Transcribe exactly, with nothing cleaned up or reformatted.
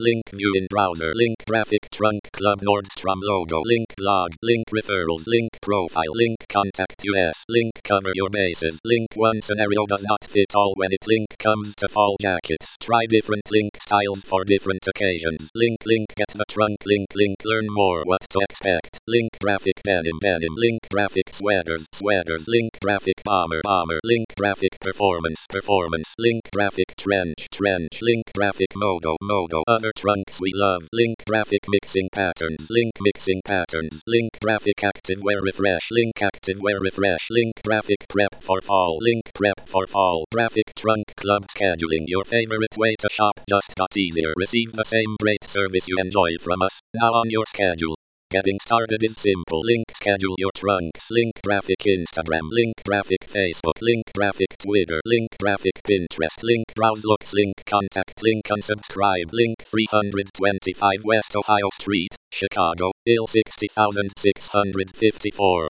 link view in browser, link graphic trunk club Nordstrom logo, link blog, link referrals, link profile, link contact us, link cover your bases, link one scenario does not fit all when it link comes to fall jackets. Try different link styles for different occasions. Link link get the trunk link link learn more what to expect. Link graphic denim denim, link graphic sweaters sweaters, link graphic bomber bomber, link graphic performance performance, link graphic trench trench, link graphic modo modo, other trunks we love, link graphic mixing patterns, link mixing patterns, link graphic activewear refresh, link activewear refresh, link graphic prep for fall, link prep for fall, graphic trunk club scheduling, your favorite way to shop just got easier. Receive the same great service you enjoy from us, now on your schedule. Getting started is simple. Link schedule your trunks. Link graphic Instagram. Link graphic Facebook. Link graphic Twitter. Link graphic Pinterest. Link browse looks. Link contact. Link unsubscribe. Link three twenty-five West Ohio Street, Chicago, I L sixty thousand six hundred fifty-four.